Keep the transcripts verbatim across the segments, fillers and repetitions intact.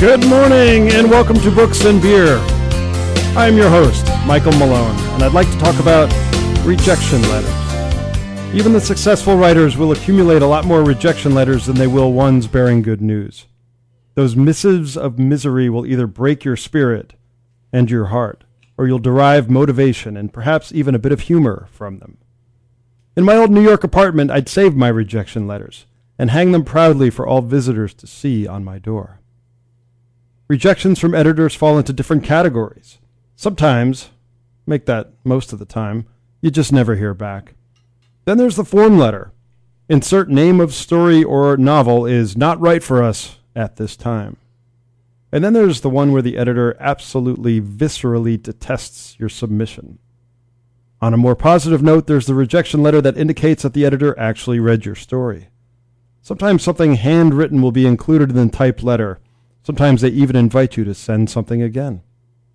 Good morning and welcome to Books and Beer. I'm your host, Michael Malone, and I'd like to talk about rejection letters. Even the successful writers will accumulate a lot more rejection letters than they will ones bearing good news. Those missives of misery will either break your spirit and your heart, or you'll derive motivation and perhaps even a bit of humor from them. In my old New York apartment, I'd save my rejection letters and hang them proudly for all visitors to see on my door. Rejections from editors fall into different categories. Sometimes, make that most of the time, you just never hear back. Then there's the form letter. Insert name of story or novel is not right for us at this time. And then there's the one where the editor absolutely viscerally detests your submission. On a more positive note, there's the rejection letter that indicates that the editor actually read your story. Sometimes something handwritten will be included in the typed letter. Sometimes they even invite you to send something again.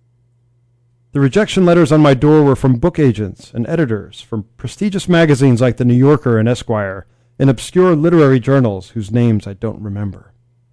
The rejection letters on my door were from book agents and editors, from prestigious magazines like The New Yorker and Esquire, and obscure literary journals whose names I don't remember.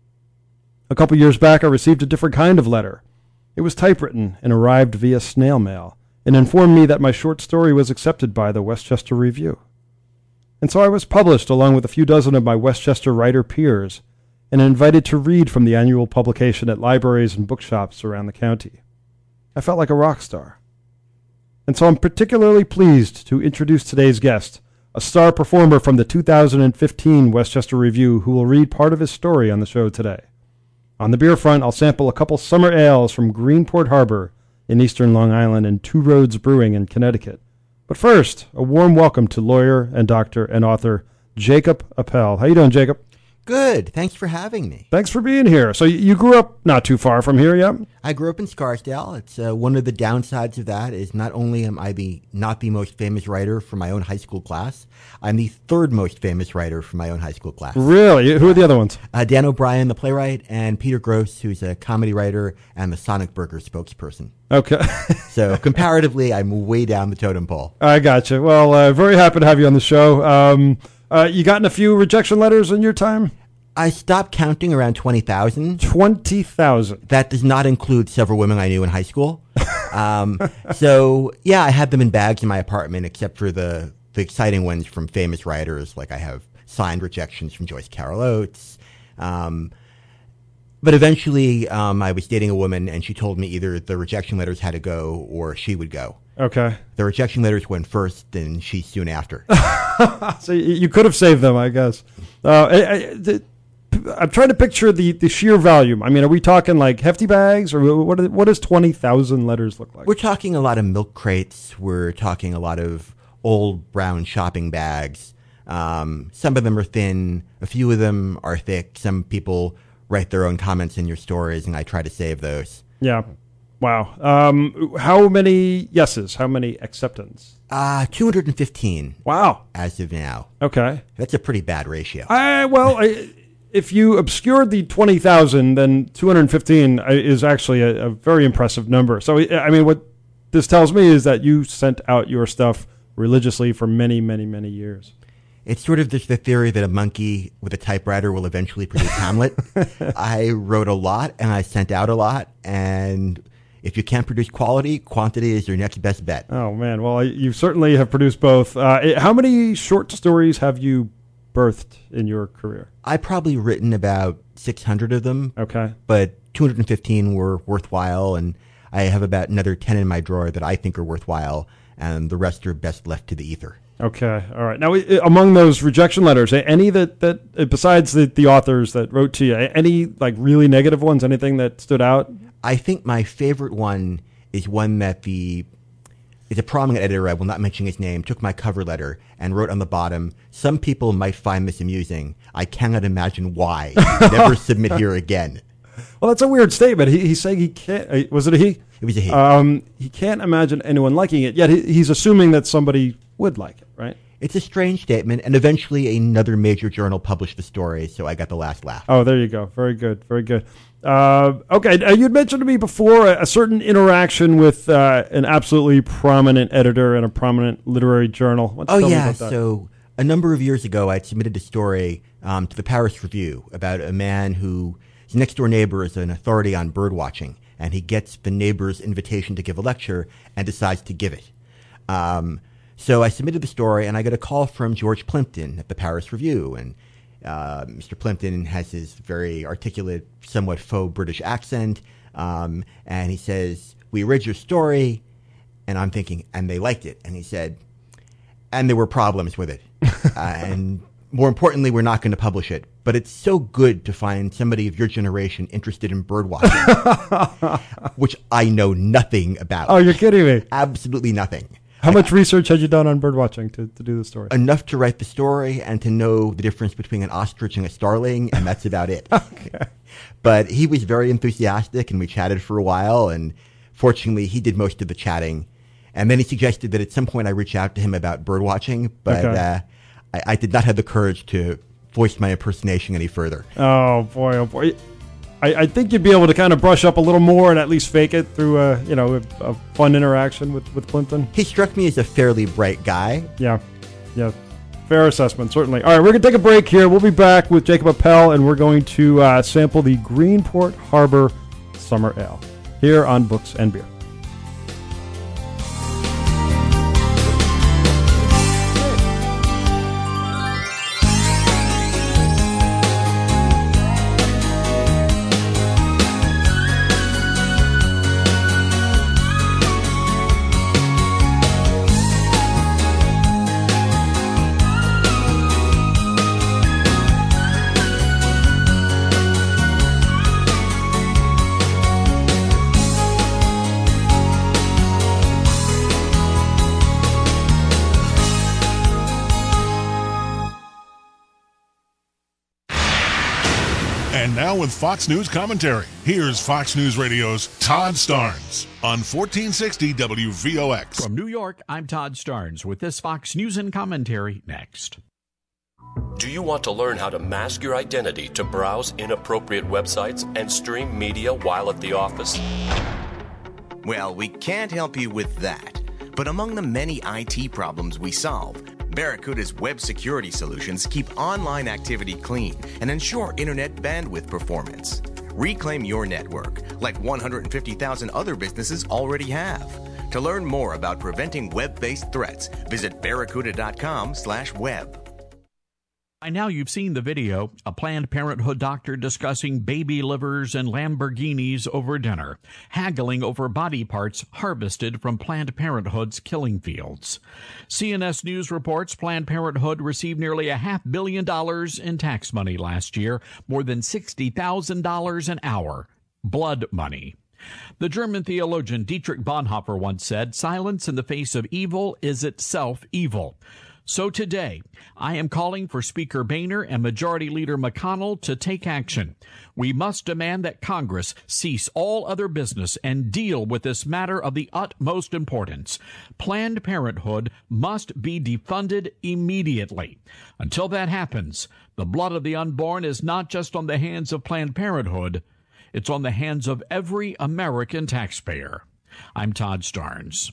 A couple years back, I received a different kind of letter. It was typewritten and arrived via snail mail, and informed me that my short story was accepted by the Westchester Review. And so I was published along with a few dozen of my Westchester writer peers, and invited to read from the annual publication at libraries and bookshops around the county. I felt like a rock star. And so I'm particularly pleased to introduce today's guest, a star performer from the two thousand fifteen Westchester Review who will read part of his story on the show today. On the beer front, I'll sample a couple summer ales from Greenport Harbor in eastern Long Island and Two Roads Brewing in Connecticut. But first, a warm welcome to lawyer and doctor and author Jacob Appel. How you doing, Jacob? Good. Thanks for having me. Thanks for being here. So you grew up not too far from here, yeah? I grew up in Scarsdale. It's uh, one of the downsides of that is not only am I the not the most famous writer for my own high school class, I'm the third most famous writer for my own high school class. Really? Who are the other ones? Uh, Dan O'Brien, the playwright, and Peter Gross, who's a comedy writer and the Sonic Burger spokesperson. Okay. So comparatively, I'm way down the totem pole. I gotcha. Well, uh, very happy to have you on the show. Um, uh, you gotten a few rejection letters in your time? I stopped counting around twenty thousand. twenty thousand. That does not include several women I knew in high school. Um, so, yeah, I had them in bags in my apartment, except for the, the exciting ones from famous writers. Like I have signed rejections from Joyce Carol Oates. Um, but eventually, um, I was dating a woman, and she told me either the rejection letters had to go or she would go. Okay. The rejection letters went first, and she soon after. So you could have saved them, I guess. Uh, I, I, the, I'm trying to picture the, the sheer volume. I mean, are we talking like hefty bags, or what? What does twenty thousand letters look like? We're talking a lot of milk crates. We're talking a lot of old brown shopping bags. Um, some of them are thin. A few of them are thick. Some people write their own comments in your stories, and I try to save those. Yeah. Wow. Um, how many yeses? How many acceptance? Uh, two hundred fifteen. Wow. As of now. Okay. That's a pretty bad ratio. I, well, I... If you obscured the twenty thousand, then two hundred fifteen is actually a, a very impressive number. So, I mean, what this tells me is that you sent out your stuff religiously for many, many, many years. It's sort of just the theory that a monkey with a typewriter will eventually produce Hamlet. I wrote a lot, and I sent out a lot, and if you can't produce quality, quantity is your next best bet. Oh, man. Well, you certainly have produced both. Uh, how many short stories have you birthed in your career? I've probably written about six hundred of them. Okay. But two hundred fifteen were worthwhile, and I have about another ten in my drawer that I think are worthwhile, and the rest are best left to the ether. Okay. All right. Now, among those rejection letters, any that, that besides the, the authors that wrote to you, any like really negative ones, anything that stood out? I think my favorite one is one that the It's a prominent editor, I will not mention his name, took my cover letter and wrote on the bottom, "Some people might find this amusing. I cannot imagine why. Never submit here again." Well, that's a weird statement. He, he's saying he can't, was it a he? It was a he. Um, he can't imagine anyone liking it, yet he, he's assuming that somebody would like it, right? It's a strange statement, and eventually another major journal published the story, so I got the last laugh. Oh, there you go. Very good, very good. Uh, okay, uh, you'd mentioned to me before a, a certain interaction with uh, an absolutely prominent editor in a prominent literary journal. Why don't you Oh, tell me yeah. about that? So a number of years ago, I submitted a story um, to the Paris Review about a man who His next-door neighbor is an authority on bird watching, and he gets the neighbor's invitation to give a lecture and decides to give it. Um, so I submitted the story, and I got a call from George Plimpton at the Paris Review, and uh, Mister Plimpton has his very articulate, somewhat faux British accent, um, and he says, "We read your story," and I'm thinking, and they liked it, and he said, "And there were problems with it, uh, and more importantly, we're not going to publish it. But it's so good to find somebody of your generation interested in bird watching," which I know nothing about. Oh, you're kidding me. Absolutely nothing. How much research had you done on bird watching to, to do the story? Enough to write the story and to know the difference between an ostrich and a starling, and that's about it. Okay. But he was very enthusiastic, and we chatted for a while, and fortunately, he did most of the chatting. And then he suggested that at some point I reach out to him about bird watching, but Okay. uh, I, I did not have the courage to voice my impersonation any further. Oh, boy, oh, boy. I, I think you'd be able to kind of brush up a little more and at least fake it through a, you know, a, a fun interaction with, with Plimpton. He struck me as a fairly bright guy. Yeah, yeah. Fair assessment, certainly. All right, we're going to take a break here. We'll be back with Jacob Appel, and we're going to uh, sample the Greenport Harbor Summer Ale here on Books and Beer. And now with Fox News commentary, here's Fox News Radio's Todd Starnes on fourteen sixty W V O X. From New York, I'm Todd Starnes with this Fox News and commentary next. Do you want to learn how to mask your identity to browse inappropriate websites and stream media while at the office? Well, we can't help you with that. But among the many I T problems we solve, Barracuda's web security solutions keep online activity clean and ensure internet bandwidth performance. Reclaim your network, like one hundred fifty thousand other businesses already have. To learn more about preventing web-based threats, visit barracuda.com slash web. By now you've seen the video, a Planned Parenthood doctor discussing baby livers and Lamborghinis over dinner, haggling over body parts harvested from Planned Parenthood's killing fields. C N S News reports Planned Parenthood received nearly a half billion dollars in tax money last year, more than sixty thousand dollars an hour. Blood money. The German theologian Dietrich Bonhoeffer once said, "Silence in the face of evil is itself evil." So today, I am calling for Speaker Boehner and Majority Leader McConnell to take action. We must demand that Congress cease all other business and deal with this matter of the utmost importance. Planned Parenthood must be defunded immediately. Until that happens, the blood of the unborn is not just on the hands of Planned Parenthood, it's on the hands of every American taxpayer. I'm Todd Starnes.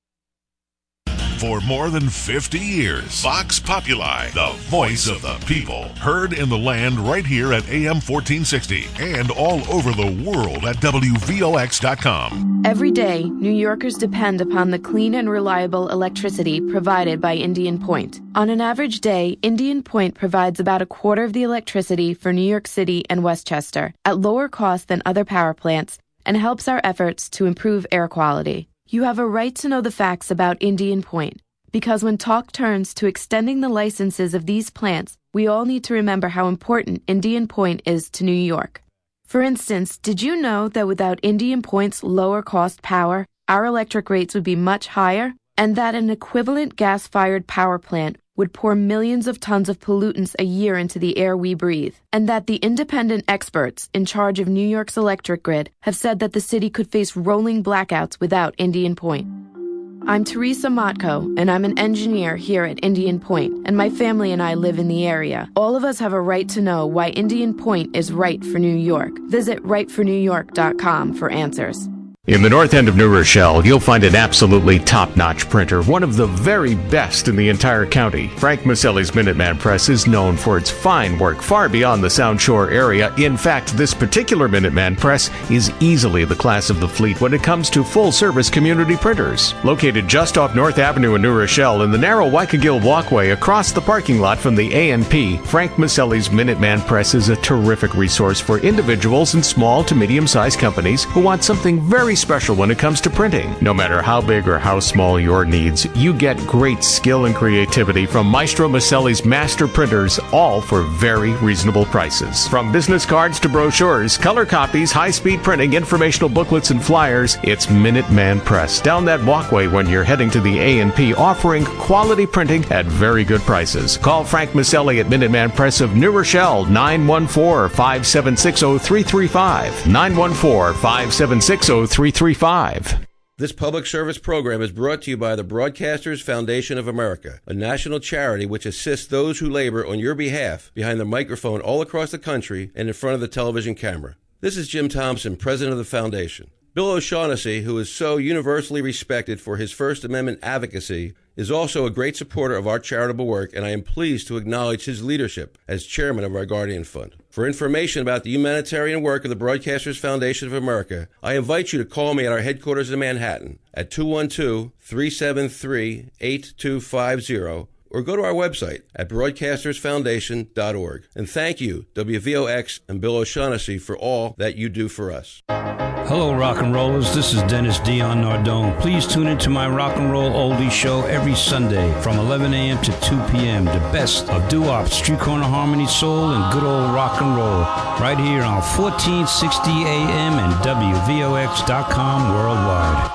For more than fifty years, Vox Populi, the voice of the people. Heard in the land right here at A M fourteen sixty and all over the world at W V O X dot com. Every day, New Yorkers depend upon the clean and reliable electricity provided by Indian Point. On an average day, Indian Point provides about a quarter of the electricity for New York City and Westchester at lower cost than other power plants and helps our efforts to improve air quality. You have a right to know the facts about Indian Point, because when talk turns to extending the licenses of these plants, we all need to remember how important Indian Point is to New York. For instance, did you know that without Indian Point's lower cost power, our electric rates would be much higher, and that an equivalent gas-fired power plant would pour millions of tons of pollutants a year into the air we breathe, and that the independent experts in charge of New York's electric grid have said that the city could face rolling blackouts without Indian Point? I'm Teresa Motko, and I'm an engineer here at Indian Point, and my family and I live in the area. All of us have a right to know why Indian Point is right for New York. Visit right for new york dot com for answers. In the north end of New Rochelle, you'll find an absolutely top-notch printer, one of the very best in the entire county. Frank Maselli's Minuteman Press is known for its fine work far beyond the Sound Shore area. In fact, this particular Minuteman Press is easily the class of the fleet when it comes to full-service community printers. Located just off North Avenue in New Rochelle in the narrow Waikagill walkway across the parking lot from the A and P, Frank Maselli's Minuteman Press is a terrific resource for individuals and small to medium-sized companies who want something very special when it comes to printing. No matter how big or how small your needs, you get great skill and creativity from Maestro Maselli's master printers, all for very reasonable prices. From business cards to brochures, color copies, high-speed printing, informational booklets, and flyers, it's Minuteman Press. Down that walkway when you're heading to the A and P, offering quality printing at very good prices. Call Frank Maselli at Minuteman Press of New Rochelle, nine one four, five seven six, zero three three five, nine one four, five seven six, zero three three five. This public service program is brought to you by the Broadcasters Foundation of America, a national charity which assists those who labor on your behalf behind the microphone all across the country and in front of the television camera. This is Jim Thompson, president of the foundation. Bill O'Shaughnessy, who is so universally respected for his First Amendment advocacy, is also a great supporter of our charitable work, and I am pleased to acknowledge his leadership as chairman of our Guardian Fund. For information about the humanitarian work of the Broadcasters Foundation of America, I invite you to call me at our headquarters in Manhattan at two one two, three seven three, eight two five zero or go to our website at broadcasters foundation dot org. And thank you, W V O X and Bill O'Shaughnessy, for all that you do for us. Hello, rock and rollers. This is Dennis Dion Nardone. Please tune into my rock and roll oldies show every Sunday from eleven a.m. to two p.m. The best of doo-wop, street corner harmony, soul, and good old rock and roll, right here on fourteen sixty A M and W V O X dot com worldwide.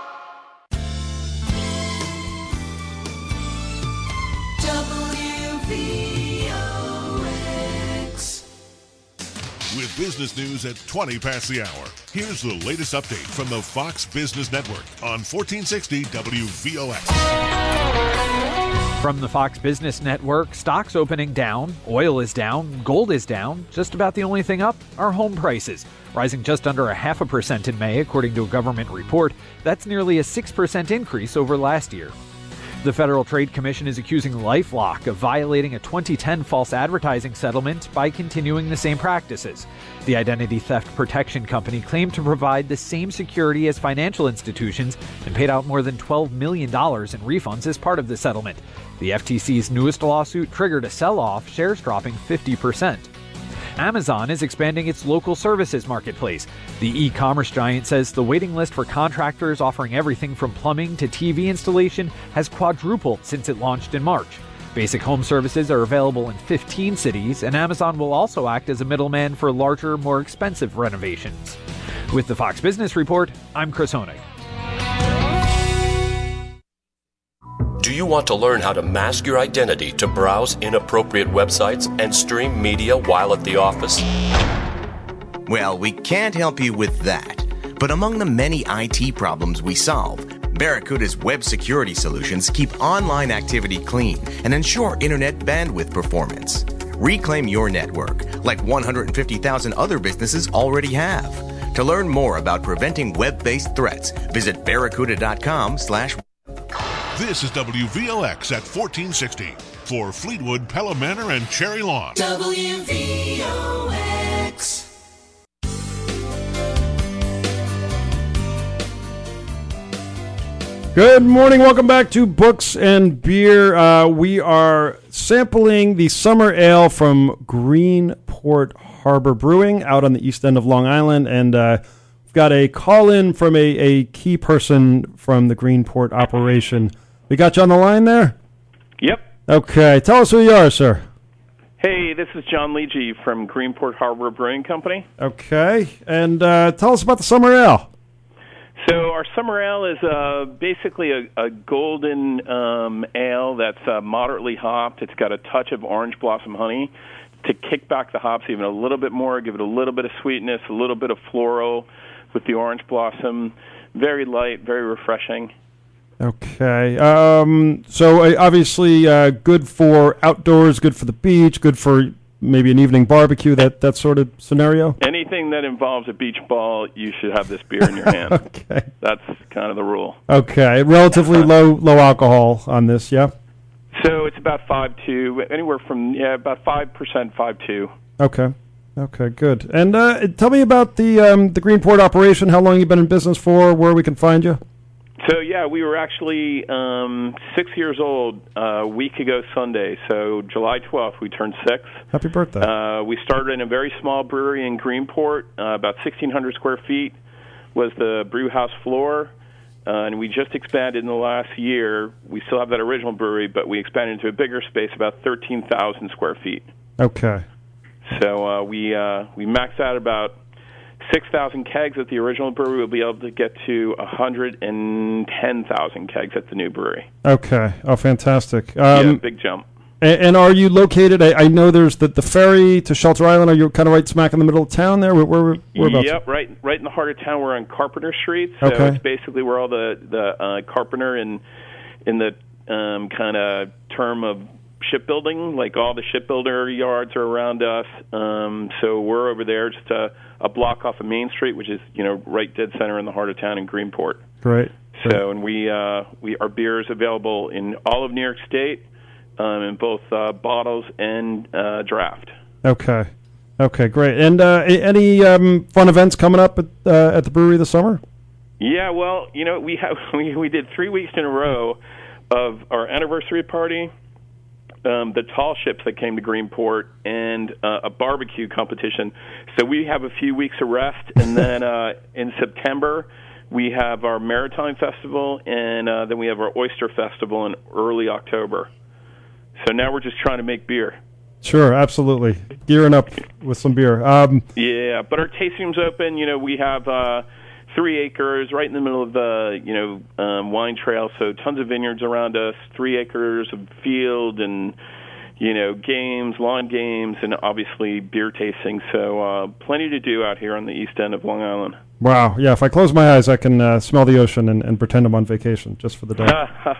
With business news at twenty past the hour, here's the latest update from the Fox Business Network on fourteen sixty W V O X. From the Fox Business Network, stocks opening down, oil is down, gold is down. Just about the only thing up are home prices, rising just under a half a percent in May, according to a government report. That's nearly a six percent increase over last year. The Federal Trade Commission is accusing LifeLock of violating a twenty ten false advertising settlement by continuing the same practices. The identity theft protection company claimed to provide the same security as financial institutions and paid out more than twelve million dollars in refunds as part of the settlement. The F T C's newest lawsuit triggered a sell-off, shares dropping fifty percent. Amazon is expanding its local services marketplace. The e-commerce giant says the waiting list for contractors offering everything from plumbing to T V installation has quadrupled since it launched in March. Basic home services are available in fifteen cities, and Amazon will also act as a middleman for larger, more expensive renovations. With the Fox Business Report, I'm Chris Honig. Do you want to learn how to mask your identity to browse inappropriate websites and stream media while at the office? Well, we can't help you with that. But among the many I T problems we solve, Barracuda's web security solutions keep online activity clean and ensure internet bandwidth performance. Reclaim your network, like one hundred fifty thousand other businesses already have. To learn more about preventing web-based threats, visit barracuda.com slash This is W V L X at fourteen sixty for Fleetwood, Pella Manor, and Cherry Lawn. W V O X. Good morning. Welcome back to Books and Beer. Uh, we are sampling the summer ale from Greenport Harbor Brewing out on the east end of Long Island. And uh, we've got a call-in from a, a key person from the Greenport operation. We got you on the line there? Yep. Okay. Tell us who you are, sir. Hey, this is John Legee from Greenport Harbor Brewing Company. Okay. And uh, tell us about the summer ale. So our summer ale is uh, basically a, a golden um, ale that's uh, moderately hopped. It's got a touch of orange blossom honey to kick back the hops even a little bit more, give it a little bit of sweetness, a little bit of floral with the orange blossom. Very light, very refreshing. Okay. Um, so uh, obviously uh, good for outdoors, good for the beach, good for maybe an evening barbecue, that, that sort of scenario? Anything that involves a beach ball, you should have this beer in your hand. Okay. That's kind of the rule. Okay. Relatively low low alcohol on this, yeah? So it's about five two, anywhere from, yeah, about five percent, five two. Okay. Okay, good. And uh, tell me about the um, the Greenport operation, how long you've been in business for, where we can find you. So, yeah, we were actually um, six years old uh, a week ago Sunday. So July twelfth, we turned six. Happy birthday. Uh, we started in a very small brewery in Greenport, uh, about sixteen hundred square feet was the brew house floor. Uh, and we just expanded in the last year. We still have that original brewery, but we expanded into a bigger space, about thirteen thousand square feet. Okay. So uh, we uh, we maxed out about six thousand kegs at the original brewery. We'll be able to get to one hundred ten thousand kegs at the new brewery. Okay. Oh, fantastic. Um, yeah, big jump. And, and are you located, I, I know there's the, the ferry to Shelter Island. Are you kind of right smack in the middle of town there? Where, where, whereabouts? Yep, right right in the heart of town. We're on Carpenter Street. So okay. It's basically where all the, the uh, Carpenter in, in the um, kind of term of shipbuilding, like all the shipbuilder yards are around us. Um, so we're over there just a, a block off of Main Street, which is, you know, right dead center in the heart of town in Greenport. Great. So, and we, uh, we our beer is available in all of New York State, um, in both uh, bottles and uh, draft. Okay. Okay, great. And uh, any um, fun events coming up at, uh, at the brewery this summer? Yeah, well, you know, we have we, we did three weeks in a row of our anniversary party, um, the tall ships that came to Greenport, and uh, a barbecue competition. So we have a few weeks of rest, and then uh, in September we have our Maritime Festival, and uh, then we have our Oyster Festival in early October. So now we're just trying to make beer. Sure, absolutely. Gearing up with some beer. Um, yeah, but our tasting room's open. You know, we have uh, three acres right in the middle of the, you know, um, wine trail, so tons of vineyards around us, three acres of field and, you know, games, lawn games, and obviously beer tasting. So uh, plenty to do out here on the east end of Long Island. Wow, yeah, if I close my eyes, I can uh, smell the ocean and, and pretend I'm on vacation just for the day.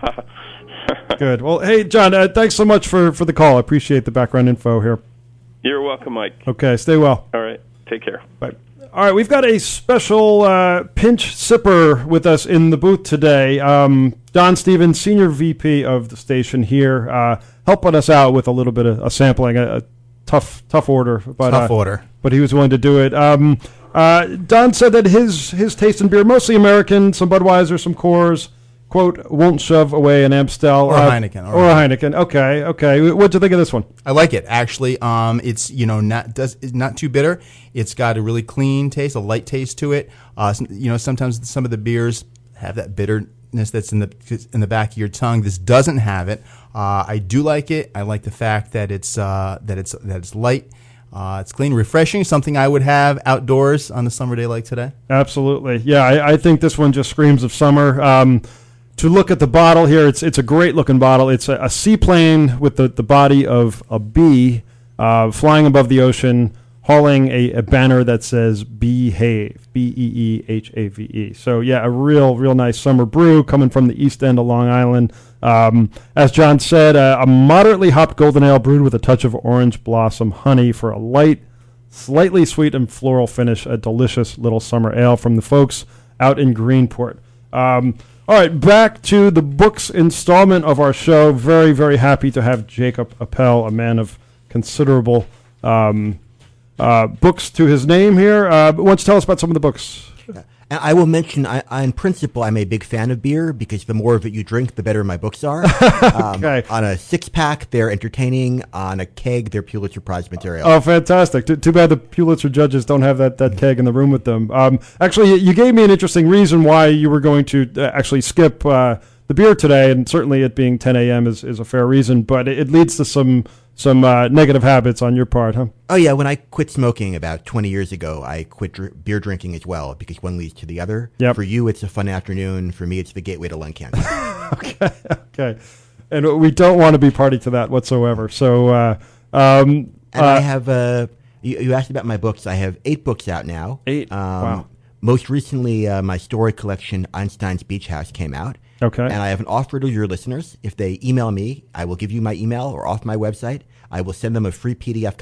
Good. Well, hey, John, uh, thanks so much for, for the call. I appreciate the background info here. You're welcome, Mike. Okay, stay well. All right, take care. Bye. All right, we've got a special uh, pinch sipper with us in the booth today. Um, Don Stevens, Senior V P of the station here, uh, helping us out with a little bit of a sampling, a, a tough tough order. But, tough uh, order. But he was willing to do it. Um, uh, Don said that his, his taste in beer, mostly American, some Budweiser, some Coors, quote, won't shove away an Amstel. Or uh, a Heineken. Or, or a Heineken. Okay, okay. What'd you think of this one? I like it, actually. Um, it's, you know, not does it's not too bitter. It's got a really clean taste, a light taste to it. Uh, some, you know, sometimes some of the beers have that bitterness that's in the in the back of your tongue. This doesn't have it. Uh, I do like it. I like the fact that it's uh, that it's that it's light. Uh, it's clean, refreshing, something I would have outdoors on a summer day like today. Absolutely. Yeah, I, I think this one just screams of summer. Um, to look at the bottle here, it's it's a great-looking bottle. It's a, a seaplane with the, the body of a bee uh, flying above the ocean, hauling a, a banner that says Behave, B E E H A V E. So, yeah, a real, real nice summer brew coming from the east end of Long Island. Um, as John said, uh, a moderately hopped golden ale brewed with a touch of orange blossom honey for a light, slightly sweet and floral finish, a delicious little summer ale from the folks out in Greenport. Um, all right, back to the books installment of our show. Very, very happy to have Jacob Appel, a man of considerable um, uh, books to his name here. Uh, why don't you tell us about some of the books? And I will mention, I, I, in principle, I'm a big fan of beer because the more of it you drink, the better my books are. um, okay. On a six-pack, they're entertaining. On a keg, they're Pulitzer Prize material. Oh, fantastic. Too, too bad the Pulitzer judges don't have that, that keg in the room with them. Um, actually, you gave me an interesting reason why you were going to uh, actually skip uh, the beer today, and certainly it being ten a.m. is, is a fair reason, but it, it leads to some some uh, negative habits on your part, huh? Oh, yeah. When I quit smoking about twenty years ago, I quit dr- beer drinking as well because one leads to the other. Yep. For you, it's a fun afternoon. For me, it's the gateway to lung cancer. okay, okay. And we don't want to be party to that whatsoever. So, uh, um, and uh, I have, uh, you, you asked about my books. I have eight books out now. Eight? Um, Wow. Most recently, uh, my story collection, Einstein's Beach House, came out. Okay. And I have an offer to your listeners. If they email me, I will give you my email or off my website. I will send them a free P D F copy.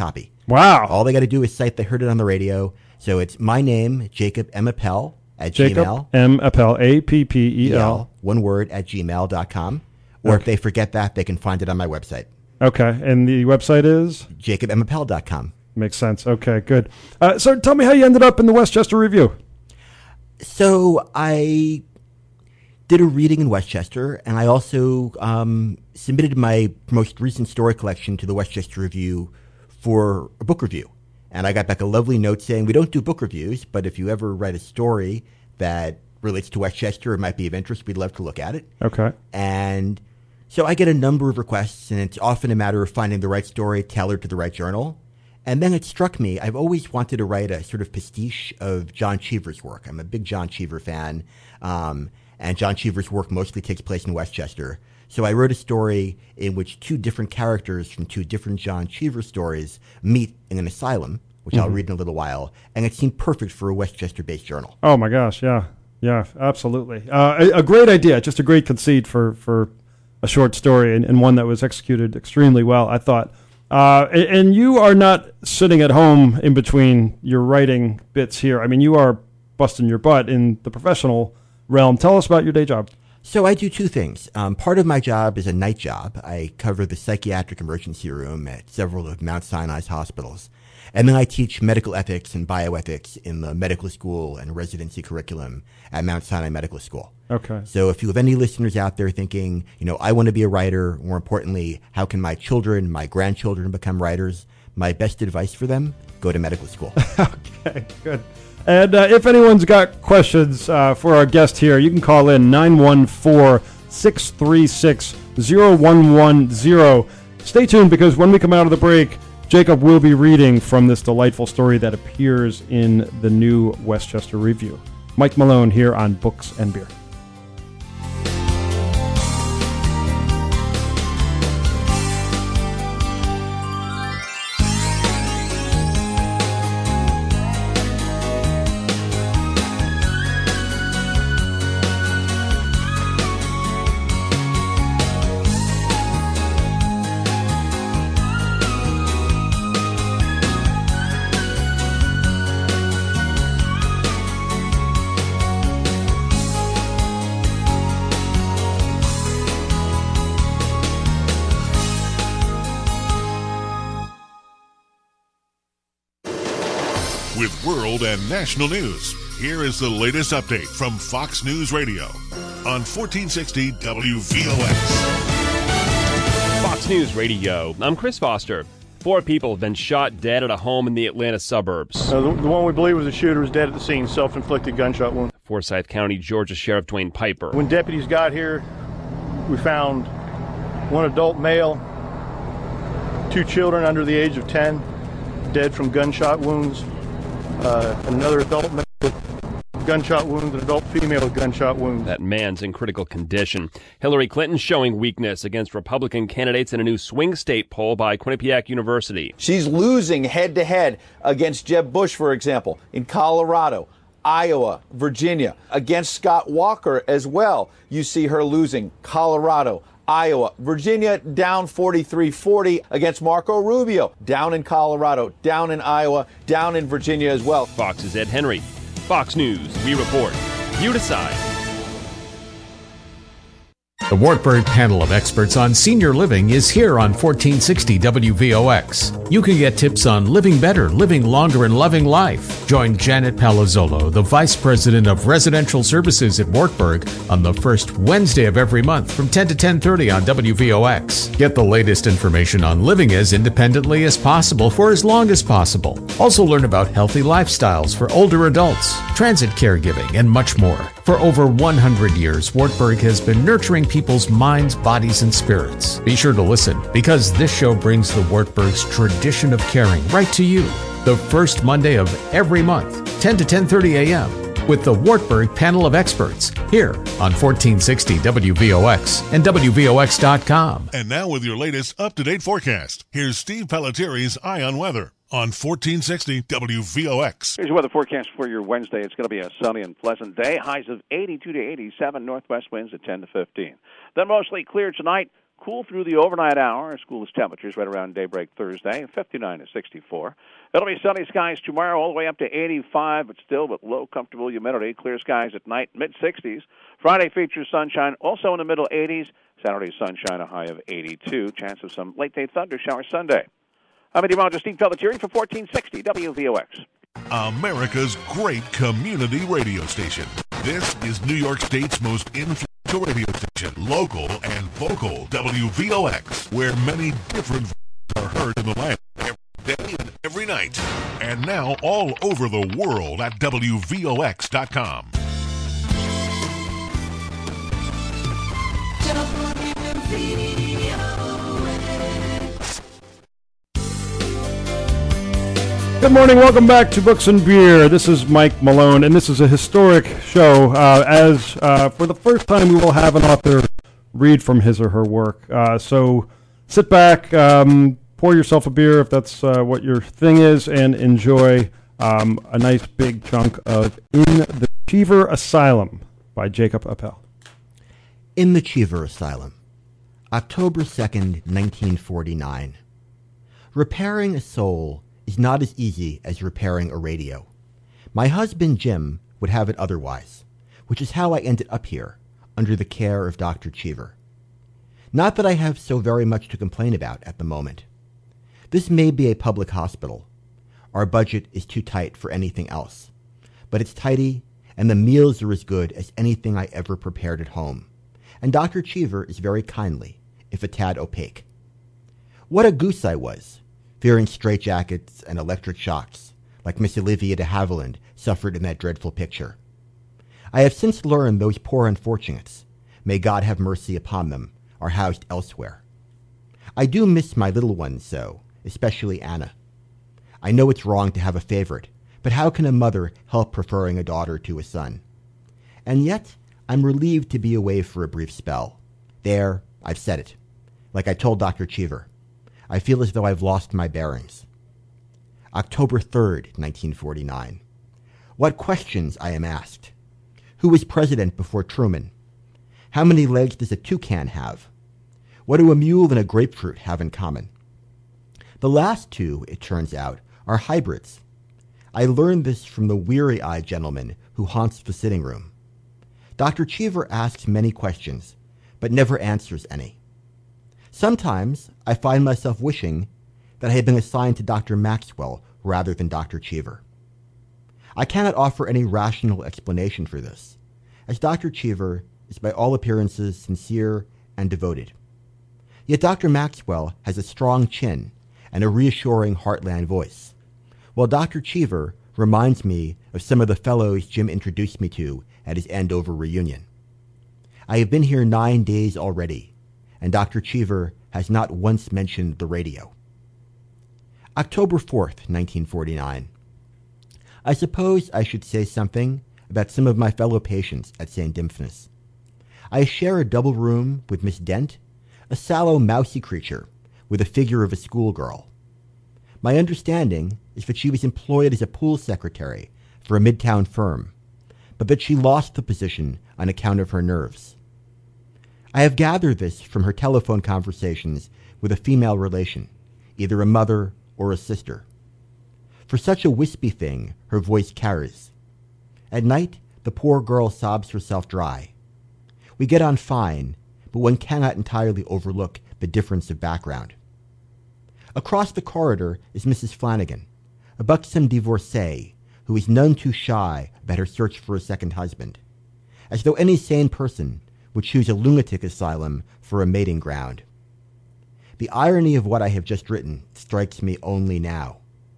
Wow. All they got to do is cite they heard it on the radio. So it's my name, Jacob M. Appel, at Jacob Gmail. M. Appel, A P P E L. One word, at gmail dot com. Or Okay. if they forget that, they can find it on my website. Okay, and the website is? jacob m appel dot com. Makes sense. Okay, good. Uh, so tell me how you ended up in the Westchester Review. So I did a reading in Westchester, and I also um, submitted my most recent story collection to the Westchester Review for a book review. And I got back a lovely note saying, we don't do book reviews, but if you ever write a story that relates to Westchester, it might be of interest, we'd love to look at it. Okay. And so I get a number of requests, and it's often a matter of finding the right story tailored to the right journal. And then it struck me, I've always wanted to write a sort of pastiche of John Cheever's work. I'm a big John Cheever fan, um, and John Cheever's work mostly takes place in Westchester. So I wrote a story in which two different characters from two different John Cheever stories meet in an asylum, which I'll Mhm. read in a little while, and it seemed perfect for a Westchester-based journal. Oh, my gosh, yeah. Yeah, absolutely. Uh, a, a great idea, just a great conceit for, for a short story, and, and one that was executed extremely well, I thought. Uh, and, and you are not sitting at home in between your writing bits here. I mean, you are busting your butt in the professional realm. Tell us about your day job. So I do two things. Um, part of my job is a night job. I cover the psychiatric emergency room at several of Mount Sinai's hospitals. And then I teach medical ethics and bioethics in the medical school and residency curriculum at Mount Sinai Medical School. Okay. So if you have any listeners out there thinking, you know, I want to be a writer, more importantly, how can my children, my grandchildren become writers? My best advice for them, go to medical school. Okay, good. And uh, if anyone's got questions uh, for our guest here, you can call in nine one four, six three six, zero one one zero. Stay tuned, because when we come out of the break, Jacob will be reading from this delightful story that appears in the new Westchester Review. Mike Malone here on Books and Beer. With world and national news, here is the latest update from Fox News Radio on fourteen sixty W V O X. Fox News Radio. I'm Chris Foster. Four people have been shot dead at a home in the Atlanta suburbs. Uh, the, the one we believe was the shooter is dead at the scene, self-inflicted gunshot wound. Forsyth County, Georgia Sheriff Dwayne Piper. When deputies got here, we found one adult male, two children under the age of ten, dead from gunshot wounds. Uh, another adult male with gunshot wounds, an adult female with gunshot wounds. That man's in critical condition. Hillary Clinton showing weakness against Republican candidates in a new swing state poll by Quinnipiac University. She's losing head-to-head against Jeb Bush, for example, in Colorado, Iowa, Virginia. Against Scott Walker as well, you see her losing Colorado, Iowa, Virginia down forty-three forty against Marco Rubio, down in Colorado, down in Iowa, down in Virginia as well. Fox's Ed Henry. Fox News, we report. You decide. The Wartburg panel of experts on senior living is here on fourteen sixty W V O X. You can get tips on living better, living longer, and loving life. Join Janet Palazzolo, the Vice President of Residential Services at Wartburg, on the first Wednesday of every month from ten to ten thirty on W V O X. Get the latest information on living as independently as possible for as long as possible. Also learn about healthy lifestyles for older adults, transit caregiving, and much more. For over one hundred years, Wartburg has been nurturing people's minds, bodies, and spirits. Be sure to listen, because this show brings the Wartburg's tradition of caring right to you. The first Monday of every month, ten to ten thirty a.m., with the Wartburg panel of experts, here on fourteen sixty W V O X and W V O X dot com. And now with your latest up-to-date forecast, here's Steve Pelletieri's Eye on Weather on fourteen sixty W V O X. Here's your weather forecast for your Wednesday. It's going to be a sunny and pleasant day. Highs of eighty-two to eighty-seven, northwest winds at ten to fifteen. Then mostly clear tonight. cool through the overnight hour. Coolest temperatures right around daybreak Thursday, fifty-nine to sixty-four. It'll be sunny skies tomorrow all the way up to eighty-five, but still with low comfortable humidity. Clear skies at night, mid-sixties. Friday features sunshine, also in the middle eighties. Saturday sunshine, a high of eighty-two. Chance of some late-day thunder shower Sunday. I'm meteorologist Steve Pelletieri for fourteen sixty W V O X. America's great community radio station. This is New York State's most influential radio station, local and vocal W V O X, where many different voices are heard in the land every day and every night. And now all over the world at W V O X dot com. Good morning, welcome back to Books and Beer. This is Mike Malone, and this is a historic show, uh, as uh, for the first time we will have an author read from his or her work. Uh, so sit back, um, pour yourself a beer if that's uh, what your thing is, and enjoy um, a nice big chunk of In the Cheever Asylum by Jacob Appel. In the Cheever Asylum, October second, nineteen forty-nine. Repairing a soul is not as easy as repairing a radio. My husband Jim would have it otherwise, which is how I ended up here, under the care of Doctor Cheever. Not that I have so very much to complain about at the moment. This may be a public hospital. Our budget is too tight for anything else. But it's tidy, and the meals are as good as anything I ever prepared at home. And Doctor Cheever is very kindly, if a tad opaque. What a goose I was, fearing straitjackets and electric shocks, like Miss Olivia de Havilland suffered in that dreadful picture. I have since learned those poor unfortunates, may God have mercy upon them, are housed elsewhere. I do miss my little ones so, especially Anna. I know it's wrong to have a favorite, but how can a mother help preferring a daughter to a son? And yet, I'm relieved to be away for a brief spell. There, I've said it. Like I told Doctor Cheever, I feel as though I've lost my bearings. October third, nineteen forty-nine. What questions I am asked. Who was president before Truman? How many legs does a toucan have? What do a mule and a grapefruit have in common? The last two, it turns out, are hybrids. I learned this from the weary-eyed gentleman who haunts the sitting room. Doctor Cheever asks many questions, but never answers any. Sometimes I find myself wishing that I had been assigned to Doctor Maxwell rather than Doctor Cheever. I cannot offer any rational explanation for this, as Doctor Cheever is by all appearances sincere and devoted. Yet Doctor Maxwell has a strong chin and a reassuring heartland voice, while Doctor Cheever reminds me of some of the fellows Jim introduced me to at his Andover reunion. I have been here nine days already, and Doctor Cheever has not once mentioned the radio. October fourth, nineteen forty-nine. I suppose I should say something about some of my fellow patients at Saint Dimphnis. I share a double room with Miss Dent, a sallow, mousy creature with the figure of a schoolgirl. My understanding is that she was employed as a pool secretary for a midtown firm, but that she lost the position on account of her nerves. I have gathered this from her telephone conversations with a female relation, either a mother or a sister. For such a wispy thing, her voice carries. At night, the poor girl sobs herself dry. We get on fine, but one cannot entirely overlook the difference of background. Across the corridor is Missus Flanagan, a buxom divorcee who is none too shy about her search for a second husband, as though any sane person would choose a lunatic asylum for a mating ground. The irony of what I have just written strikes me only now.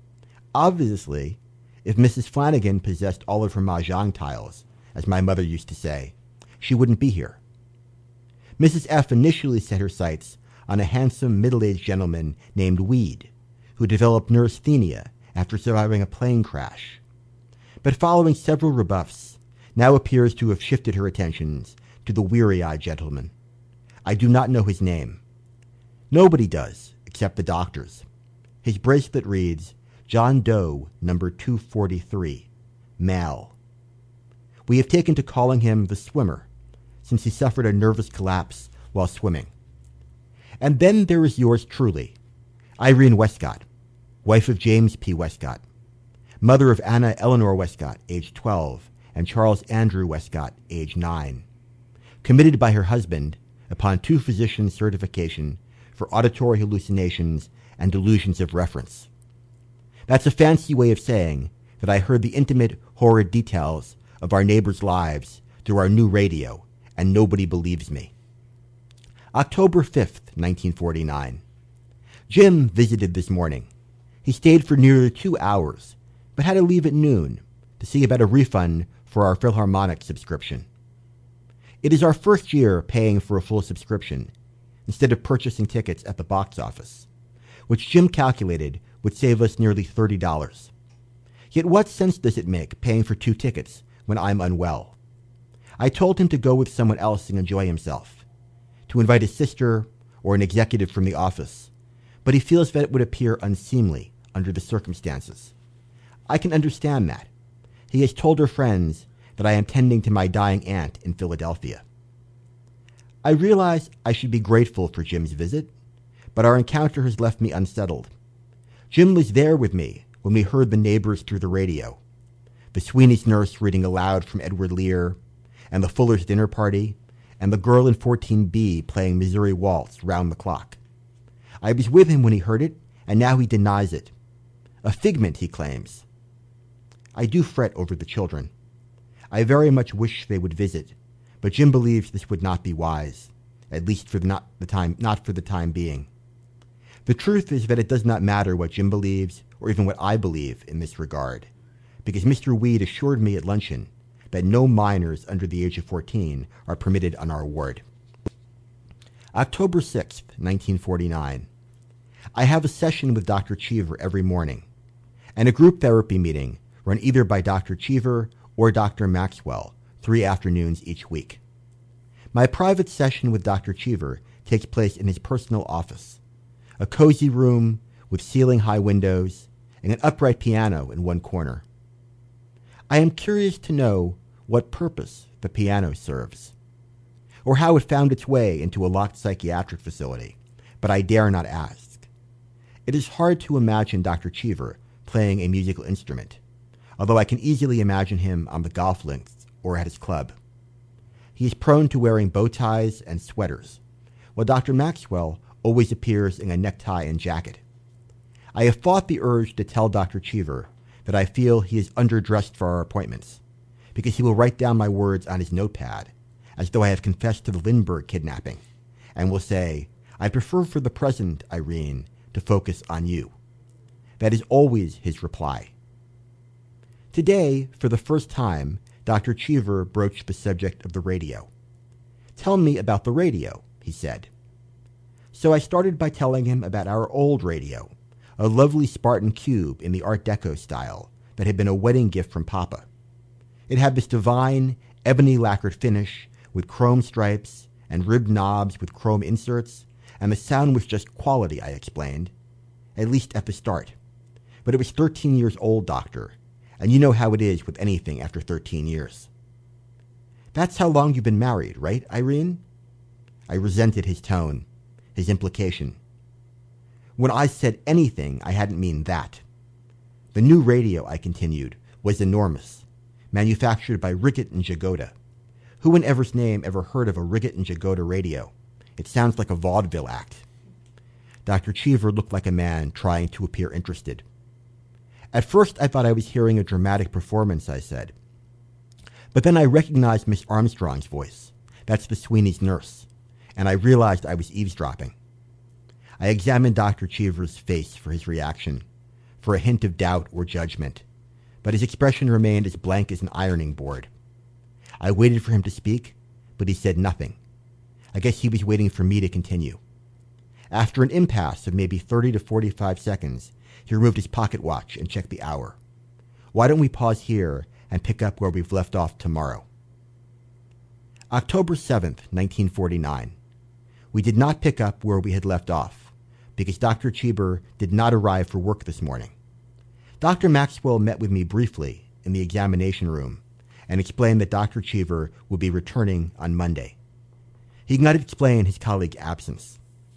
Obviously, if Missus Flanagan possessed all of her mahjong tiles, as my mother used to say, she wouldn't be here. Missus F initially set her sights on a handsome middle-aged gentleman named Weed, who developed neurasthenia after surviving a plane crash, but following several rebuffs, now appears to have shifted her attentions to the weary-eyed gentleman. I do not know his name. Nobody does, except the doctors. His bracelet reads, John Doe, number two forty-three, male. We have taken to calling him the swimmer, since he suffered a nervous collapse while swimming. And then there is yours truly, Irene Westcott, wife of James P. Westcott, mother of Anna Eleanor Westcott, age twelve, and Charles Andrew Westcott, age nine, committed by her husband upon two physicians' certification for auditory hallucinations and delusions of reference. That's a fancy way of saying that I heard the intimate, horrid details of our neighbors' lives through our new radio, and nobody believes me. October fifth, nineteen forty-nine. Jim visited this morning. He stayed for nearly two hours, but had to leave at noon to see about a refund for our Philharmonic subscription. It is our first year paying for a full subscription instead of purchasing tickets at the box office, which Jim calculated would save us nearly thirty dollars. Yet what sense does it make paying for two tickets when I'm unwell? I told him to go with someone else and enjoy himself, to invite his sister or an executive from the office, but he feels that it would appear unseemly under the circumstances. I can understand that. He has told her friends that I am tending to my dying aunt in Philadelphia. I realize I should be grateful for Jim's visit, but our encounter has left me unsettled. Jim was there with me when we heard the neighbors through the radio, the Sweeney's nurse reading aloud from Edward Lear, and the Fuller's dinner party, and the girl in fourteen B playing Missouri Waltz round the clock. I was with him when he heard it, and now he denies it. A figment, he claims. I do fret over the children. I very much wish they would visit, but Jim believes this would not be wise, at least for the not the time not for the time being. The truth is that it does not matter what Jim believes, or even what I believe in this regard, because Mister Weed assured me at luncheon that no minors under the age of fourteen are permitted on our ward. October sixth, nineteen forty-nine. I have a session with Doctor Cheever every morning, and a group therapy meeting run either by Doctor Cheever or Doctor Maxwell three afternoons each week. My private session with Doctor Cheever takes place in his personal office, a cozy room with ceiling-high windows and an upright piano in one corner. I am curious to know what purpose the piano serves, or how it found its way into a locked psychiatric facility, but I dare not ask. It is hard to imagine Doctor Cheever playing a musical instrument, although I can easily imagine him on the golf links or at his club. He is prone to wearing bow ties and sweaters, while Doctor Maxwell always appears in a necktie and jacket. I have fought the urge to tell Doctor Cheever that I feel he is underdressed for our appointments, because he will write down my words on his notepad, as though I have confessed to the Lindbergh kidnapping, and will say, I prefer for the present, Irene, to focus on you. That is always his reply. Today, for the first time, Doctor Cheever broached the subject of the radio. Tell me about the radio, he said. So I started by telling him about our old radio, a lovely Spartan cube in the Art Deco style that had been a wedding gift from Papa. It had this divine, ebony lacquered finish with chrome stripes and ribbed knobs with chrome inserts, and the sound was just quality, I explained, at least at the start. But it was thirteen years old, Doctor, and you know how it is with anything after thirteen years. That's how long you've been married, right, Irene? I resented his tone, his implication. When I said anything, I hadn't mean that. The new radio, I continued, was enormous, manufactured by Riggett and Jagoda. Who in ever's name ever heard of a Riggett and Jagoda radio? It sounds like a vaudeville act. Doctor Cheever looked like a man trying to appear interested. At first, I thought I was hearing a dramatic performance, I said. But then I recognized Miss Armstrong's voice. That's the Sweeney's nurse. And I realized I was eavesdropping. I examined Doctor Cheever's face for his reaction, for a hint of doubt or judgment, but his expression remained as blank as an ironing board. I waited for him to speak, but he said nothing. I guess he was waiting for me to continue. After an impasse of maybe thirty to forty-five seconds, he removed his pocket watch and checked the hour. Why don't we pause here and pick up where we've left off tomorrow? October seventh, nineteen forty-nine. We did not pick up where we had left off, because Doctor Cheever did not arrive for work this morning. Doctor Maxwell met with me briefly in the examination room and explained that Doctor Cheever would be returning on Monday. He could not explain his colleague's absence.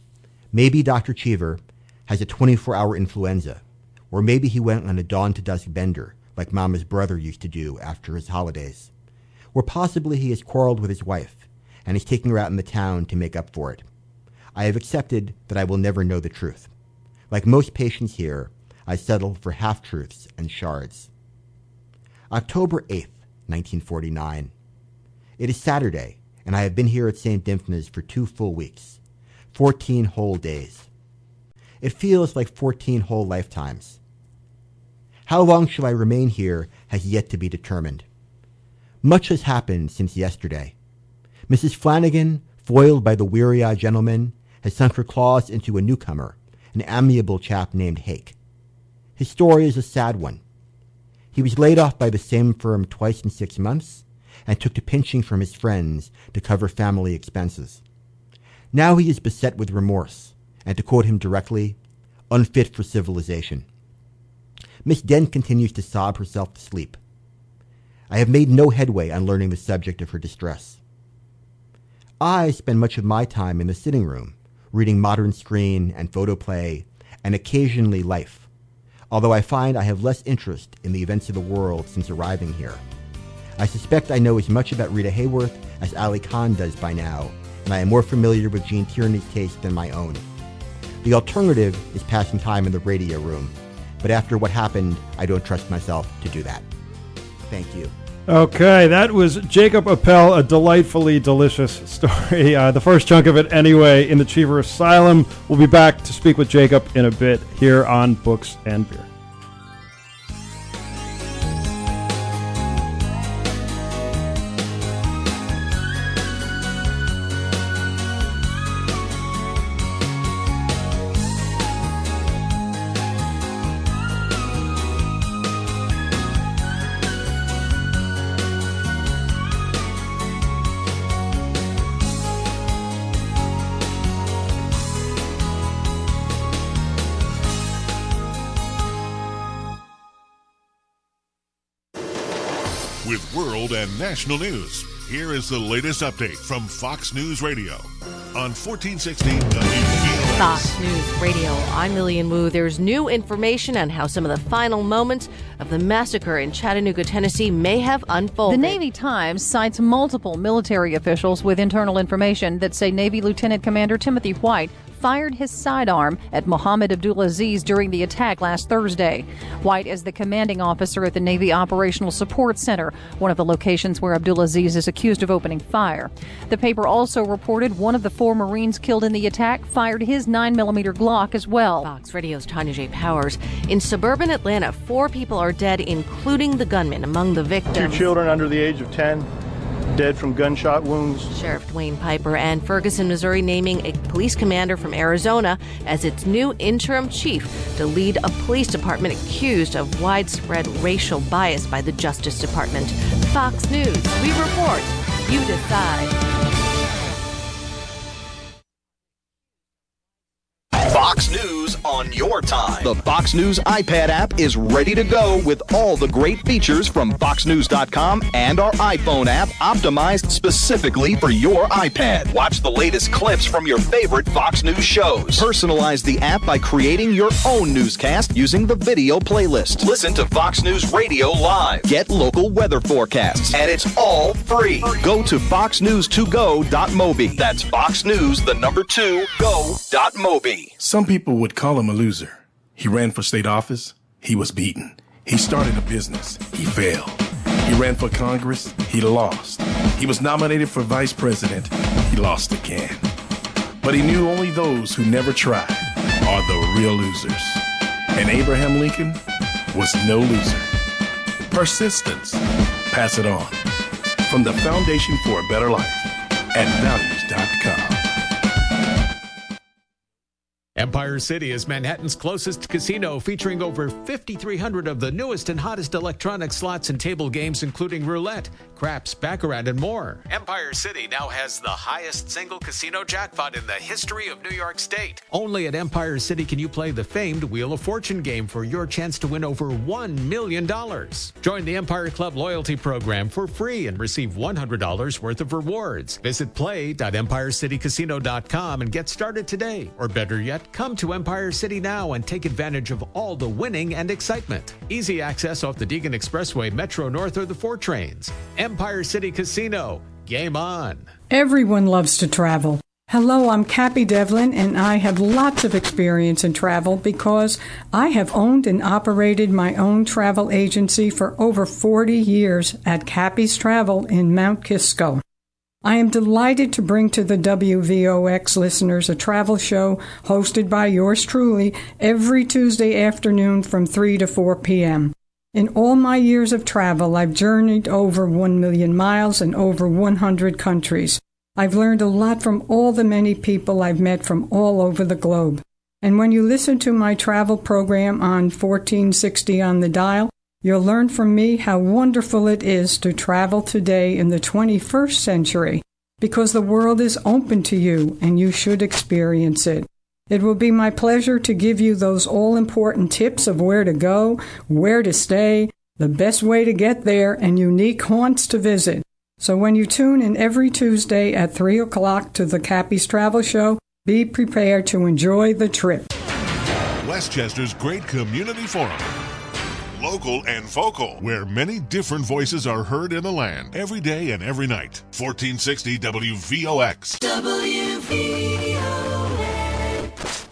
Maybe Doctor Cheever has a twenty-four hour influenza, or maybe he went on a dawn to dusk bender like Mama's brother used to do after his holidays. Or possibly he has quarreled with his wife and is taking her out in the town to make up for it. I have accepted that I will never know the truth. Like most patients here, I settled for half-truths and shards. October eighth, nineteen forty-nine. It is Saturday, and I have been here at Saint Dymphna's for two full weeks. Fourteen whole days. It feels like fourteen whole lifetimes. How long shall I remain here has yet to be determined. Much has happened since yesterday. Missus Flanagan, foiled by the weary-eyed gentleman, has sunk her claws into a newcomer, an amiable chap named Hake. His story is a sad one. He was laid off by the same firm twice in six months and took to pinching from his friends to cover family expenses. Now he is beset with remorse, and to quote him directly, unfit for civilization. Miss Dent continues to sob herself to sleep. I have made no headway on learning the subject of her distress. I spend much of my time in the sitting room, reading Modern Screen and Photoplay, and occasionally Life, although I find I have less interest in the events of the world since arriving here. I suspect I know as much about Rita Hayworth as Ali Khan does by now, and I am more familiar with Gene Tierney's taste than my own. The alternative is passing time in the radio room, but after what happened, I don't trust myself to do that. Thank you. Okay, that was Jacob Appel, a delightfully delicious story. Uh, the first chunk of it, anyway, in the Cheever Asylum. We'll be back to speak with Jacob in a bit here on Books and Beer. With world and national news, here is the latest update from Fox News Radio on fourteen sixty W V O X. Fox News Radio, I'm Lillian Wu. There's new information on how some of the final moments of the massacre in Chattanooga, Tennessee may have unfolded. The Navy Times cites multiple military officials with internal information that say Navy Lieutenant Commander Timothy White fired his sidearm at Mohammed Abdulaziz during the attack last Thursday. White is the commanding officer at the Navy Operational Support Center, one of the locations where Abdulaziz is accused of opening fire. The paper also reported one of the four Marines killed in the attack fired his nine millimeter Glock as well. Fox Radio's Tanya J. Powers. In suburban Atlanta, four people are dead, including the gunman among the victims. Two children under the age of ten. Dead from gunshot wounds. Sheriff Dwayne Piper and Ferguson, Missouri, naming a police commander from Arizona as its new interim chief to lead a police department accused of widespread racial bias by the Justice Department. Fox News, we report, you decide. Fox News on your time. The Fox News iPad app is ready to go with all the great features from fox news dot com and our iPhone app optimized specifically for your iPad. Watch the latest clips from your favorite Fox News shows. Personalize the app by creating your own newscast using the video playlist. Listen to Fox News Radio live. Get local weather forecasts. And it's all free. Go to fox news to go dot mobi. That's Fox News, the number two, go dot mobi. Some people would call him a loser. He ran for state office. He was beaten. He started a business. He failed. He ran for Congress. He lost. He was nominated for vice president. He lost again. But he knew only those who never tried are the real losers. And Abraham Lincoln was no loser. Persistence. Pass it on. From the Foundation for a Better Life at values dot com. Empire City is Manhattan's closest casino, featuring over fifty-three hundred of the newest and hottest electronic slots and table games, including roulette, craps, baccarat, and more. Empire City now has the highest single casino jackpot in the history of New York State. Only at Empire City can you play the famed Wheel of Fortune game for your chance to win over one million dollars. Join the Empire Club loyalty program for free and receive one hundred dollars worth of rewards. Visit play dot empire city casino dot com and get started today. Or better yet, come to Empire City now and take advantage of all the winning and excitement. Easy access off the Deegan Expressway, Metro North, or the four trains. Empire City Casino. Game on. Everyone loves to travel. Hello, I'm Cappy Devlin, and I have lots of experience in travel because I have owned and operated my own travel agency for over forty years at Cappy's Travel in Mount Kisco. I am delighted to bring to the W V O X listeners a travel show hosted by yours truly every Tuesday afternoon from three to four p.m. In all my years of travel, I've journeyed over one million miles and over one hundred countries. I've learned a lot from all the many people I've met from all over the globe. And when you listen to my travel program on fourteen sixty on the dial, you'll learn from me how wonderful it is to travel today in the twenty-first century, because the world is open to you and you should experience it. It will be my pleasure to give you those all-important tips of where to go, where to stay, the best way to get there, and unique haunts to visit. So when you tune in every Tuesday at three o'clock to the Cappy's Travel Show, be prepared to enjoy the trip. Westchester's great community forum. Local and vocal, where many different voices are heard in the land every day and every night. fourteen sixty W V O X. W V O X.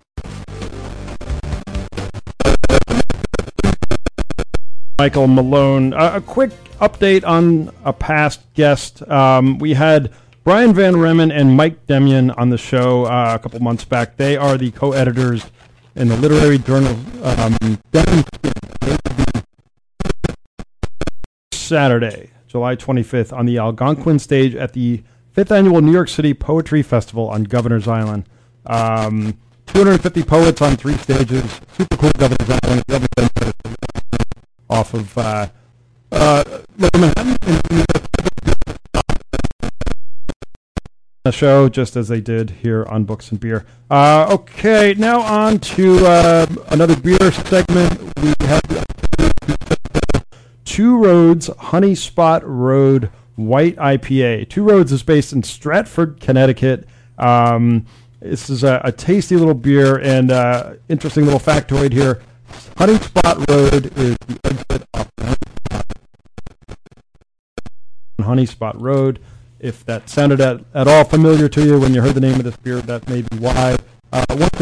Michael Malone. Uh, a quick update on a past guest. Um, we had Brian Van Remmen and Mike Demian on the show uh, a couple months back. They are the co-editors in the literary journal um, Saturday, July twenty-fifth, on the Algonquin stage at the fifth Annual New York City Poetry Festival on Governor's Island. Um, two hundred fifty poets on three stages. Super cool Governor's Island. Off of uh, uh, Lower Manhattan. The show, just as they did here on Books and Beer. Uh, okay, now on to uh, another beer segment. We have Two Roads Honey Spot Road White I P A. Two Roads is based in Stratford, Connecticut. Um, this is a, a tasty little beer, and uh, interesting little factoid here. Honey Spot Road is the exit off Honey Spot Road. If that sounded at, at all familiar to you when you heard the name of this beer, that may be why. Uh, once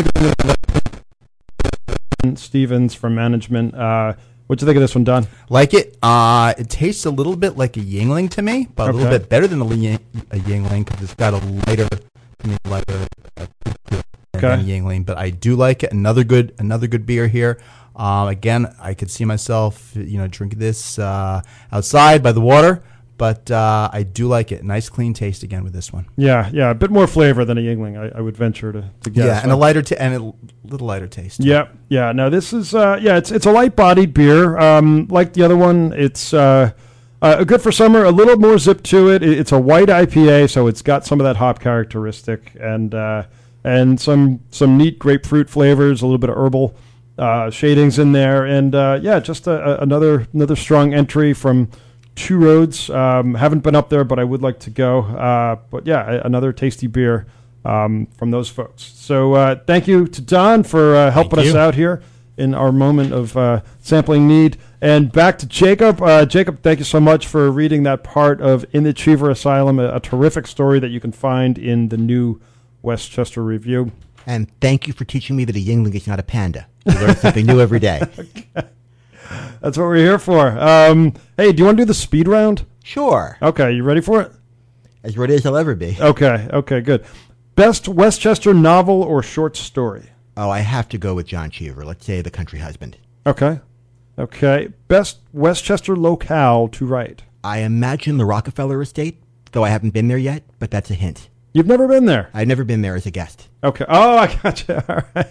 again, Stevens from management. Uh, what'd you think of this one, Don? Like it. Uh, it tastes a little bit like a Yingling to me, but Okay. a little bit better than a, Li- a Yingling because it's got a lighter, lighter uh, than Okay. a Yingling. But I do like it. Another good, another good beer here. Um, again, I could see myself, you know, drinking this uh, outside by the water. But uh, I do like it. Nice, clean taste again with this one. Yeah, yeah, a bit more flavor than a Yingling, I, I would venture to, to guess. Yeah, and a lighter t- and a little lighter taste. Yeah, yeah. Now this is uh, yeah, it's it's a light-bodied beer. Um, like the other one, it's uh, uh, good for summer. A little more zip to it. It- It's a white I P A, so it's got some of that hop characteristic and uh, and some some neat grapefruit flavors, a little bit of herbal uh, shadings in there, and uh, yeah, just a, a, another another strong entry from Two Roads. Um, haven't been up there, but I would like to go. Uh, but yeah, a- another tasty beer um, from those folks. So uh, thank you to Don for uh, helping Thank us you. out here in our moment of uh, sampling need. And back to Jacob. Uh, Jacob, thank you so much for reading that part of In the Cheever Asylum, a, a terrific story that you can find in the new Westchester Review. And thank you for teaching me that a Yingling is not a panda. You learn something new every day. That's what we're here for. Um, hey, do you want to do the speed round? Sure. Okay, you ready for it? As ready as I'll ever be. Okay, okay, good. Best Westchester novel or short story? Oh, I have to go with John Cheever. Let's say The Country Husband. Okay. Okay. Best Westchester locale to write? I imagine the Rockefeller Estate, though I haven't been there yet, but that's a hint. You've never been there? I've never been there as a guest. Okay. Oh, I gotcha. All right.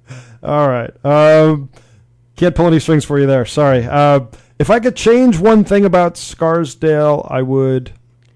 All right. Um, can't pull any strings for you there. Sorry. Uh, if I could change one thing about Scarsdale, I would.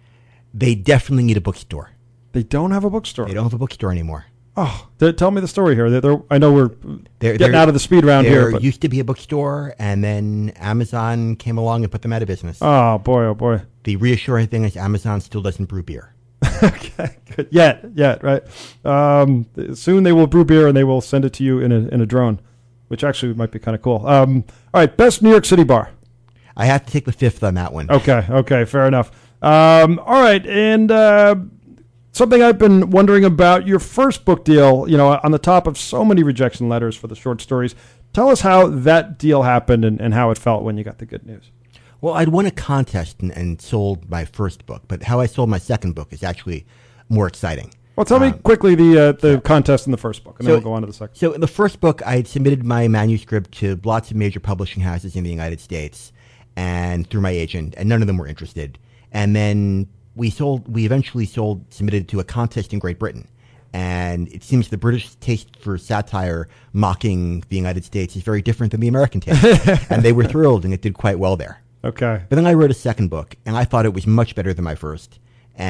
They definitely need a bookstore. They don't have a bookstore. They don't have a bookstore anymore. Oh, th- tell me the story here. They're, they're, I know we're There, getting there- out of the speed round there here. But, used to be a bookstore, and then Amazon came along and put them out of business. oh, boy, oh, boy. The reassuring thing is Amazon still doesn't brew beer. Okay, good. Yet, yet, right? Um, soon they will brew beer and they will send it to you in a in a drone, which actually might be kind of cool. Um, all right, best New York City bar. I have to take the fifth on that one. Okay, okay, fair enough. Um, all right, and uh, something I've been wondering about, your first book deal, you know, on the top of so many rejection letters for the short stories. Tell us how that deal happened and, and how it felt when you got the good news. Well, I'd won a contest and, and sold my first book, but how I sold my second book is actually more exciting. Well, tell me Um, quickly the uh, the contest in the first book, and so- then we'll go on to the second. So in the first book, I had submitted my manuscript to lots of major publishing houses in the United States and through my agent, and none of them were interested. And then we sold, we eventually sold, submitted it to a contest in Great Britain. And it seems the British taste for satire mocking the United States is very different than the American taste. And they were thrilled, and it did quite well there. Okay. But then I wrote a second book, and I thought it was much better than my first.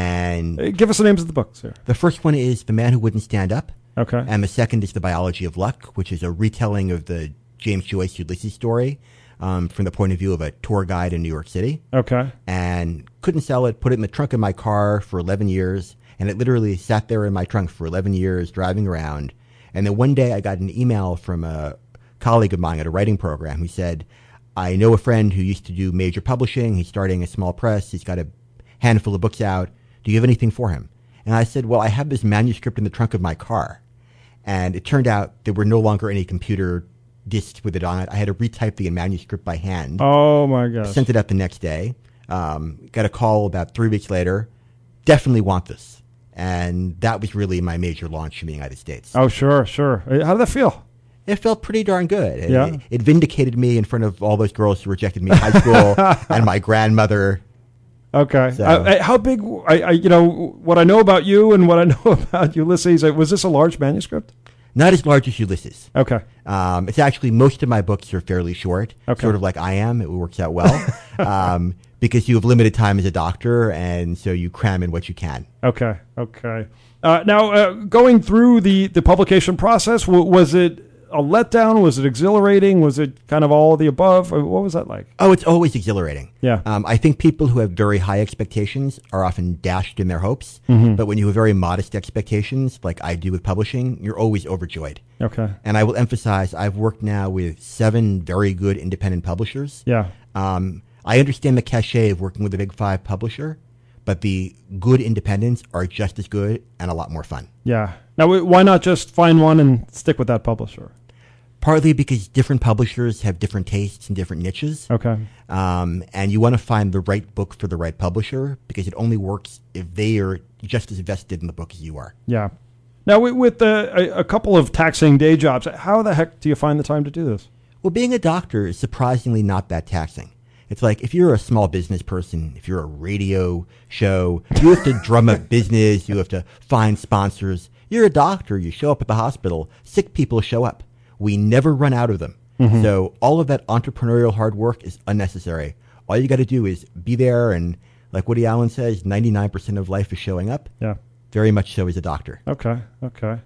And Uh, Give us the names of the books here. the first one is The Man Who Wouldn't Stand Up. Okay. And the second is The Biology of Luck, which is a retelling of the James Joyce Ulysses story um, from the point of view of a tour guide in New York City. Okay. And couldn't sell it, put it in the trunk of my car for eleven years. And it literally sat there in my trunk for eleven years, driving around. And then one day I got an email from a colleague of mine at a writing program who said, I know a friend who used to do major publishing. He's starting a small press. He's got a handful of books out. Do you have anything for him? And I said, well, I have this manuscript in the trunk of my car. And it turned out there were no longer any computer discs with it on it. I had to retype the manuscript by hand. Oh, my gosh. Sent it up the next day. Um, got a call about three weeks later. Definitely want this. And that was really my major launch in the United States. Oh, sure, sure. Uh, How did that feel? It felt pretty darn good. It, Yeah. it, it vindicated me in front of all those girls who rejected me in high school and my grandmother. Okay. So- Uh, uh, how big, I, I, you know, what I know about you and what I know about Ulysses, uh, was this a large manuscript? Not as large as Ulysses. Okay. Um, it's actually, most of my books are fairly short, Okay. sort of like I am. It works out well um, because you have limited time as a doctor, and so you cram in what you can. Okay, okay. Uh, now, uh, going through the, the publication process, w- was it a letdown? Was it exhilarating? Was it kind of all of the above? Uh, What was that like? Oh, it's always exhilarating. Yeah. Um, I think people who have very high expectations are often dashed in their hopes. Mhm. But when you have very modest expectations, like I do with publishing, you're always overjoyed. Okay. And I will emphasize, I've worked now with seven very good independent publishers. Yeah. Um, I understand the cachet of working with a big five publisher, but the good independents are just as good and a lot more fun. Yeah. Now, w- why not just find one and stick with that publisher? Partly because different publishers have different tastes and different niches. Okay. Um, and you want to find the right book for the right publisher because it only works if they are just as vested in the book as you are. Yeah. Now, with, with uh, a, a couple of taxing day jobs, how the heck do you find the time to do this? Well, being a doctor is surprisingly not that taxing. It's like if you're a small business person, if you're a radio show, you have to drum up business, you have to find sponsors. You're a doctor, you show up at the hospital, sick people show up. We never run out of them. Mhm. So all of that entrepreneurial hard work is unnecessary. All you got to do is be there, and like Woody Allen says, ninety-nine percent of life is showing up. Yeah. Very much so as a doctor. Okay, okay.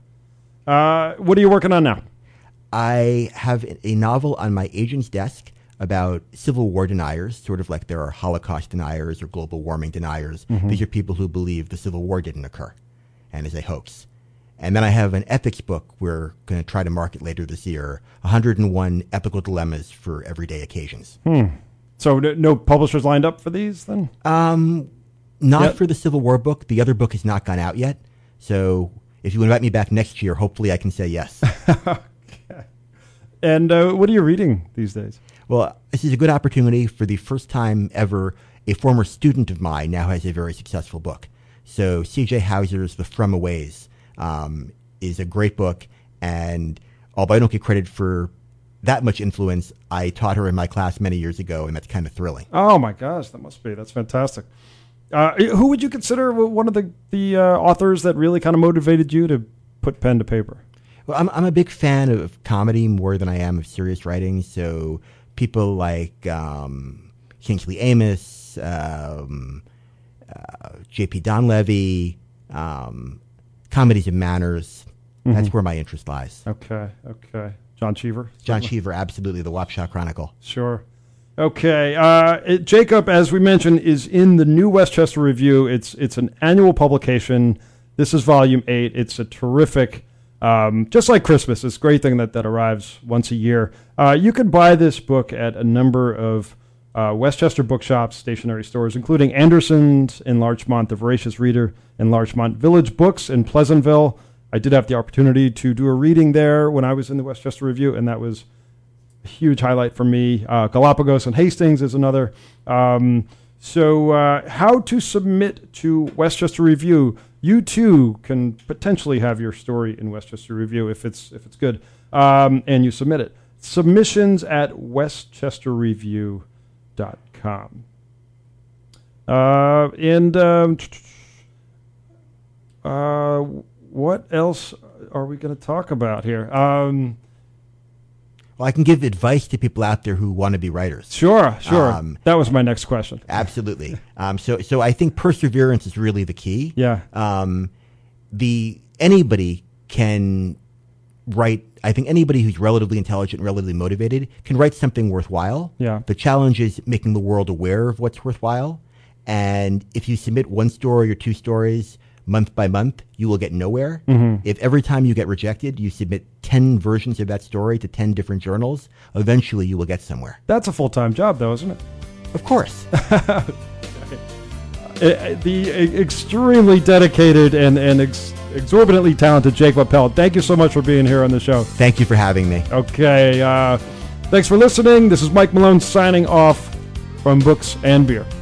Uh, what are you working on now? I have a novel on my agent's desk about Civil War deniers, sort of like there are Holocaust deniers or global warming deniers. Mhm. These are people who believe the Civil War didn't occur and is a hoax. And then I have an ethics book we're going to try to market later this year, one hundred one ethical dilemmas for everyday occasions. Hmm. So n- no publishers lined up for these then? Um, not Yep. for the Civil War book. The other book has not gone out yet. So if you invite me back next year, hopefully I can say yes. And uh, what are you reading these days? Well, this is a good opportunity. For the first time ever, a former student of mine now has a very successful book. So C J Hauser's The From Aways um, is a great book. And although I don't get credit for that much influence, I taught her in my class many years ago, and that's kind of thrilling. Oh, my gosh, that must be. That's fantastic. Uh, who would you consider one of the, the uh, authors that really kind of motivated you to put pen to paper? Well, I'm, I'm a big fan of comedy more than I am of serious writing. So people like um, Kingsley Amos, um, uh, J P Donlevy, um, comedies of manners. Mm-hmm. That's where my interest lies. Okay, okay. John Cheever? John Cheever, absolutely. The Wapshot Chronicle. Sure. Okay. Uh, it, Jacob, as we mentioned, is in the New Westchester Review. It's it's an annual publication. This is volume eight. It's a terrific, um, just like Christmas, it's a great thing that, that arrives once a year. Uh, you can buy this book at a number of uh, Westchester bookshops, stationery stores, including Anderson's in Larchmont, The Voracious Reader in Larchmont, Village Books in Pleasantville. I did have the opportunity to do a reading there when I was in the Westchester Review, and that was a huge highlight for me. Uh, Galapagos and Hastings is another. Um, so uh, how to submit to Westchester Review. You, too, can potentially have your story in Westchester Review if it's if it's good, um, and you submit it. Submissions at westchester review dot com. Uh, and um, uh, what else are we going to talk about here? Um, well, I can give advice to people out there who want to be writers. Sure, sure. Um, that was my next question. Absolutely. um, so, so I think perseverance is really the key. Yeah. Um, the anybody can write. I think anybody who's relatively intelligent, relatively motivated, can write something worthwhile. Yeah. The challenge is making the world aware of what's worthwhile. And if you submit one story or two stories month by month, you will get nowhere. Mm-hmm. If every time you get rejected, you submit ten versions of that story to ten different journals, eventually you will get somewhere. That's a full-time job, though, isn't it? Of course. uh, the extremely dedicated and, and ex- exorbitantly talented Jake Appel, thank you so much for being here on the show. Thank you for having me. Okay. Uh, thanks for listening. This is Mike Malone signing off from Books and Beer.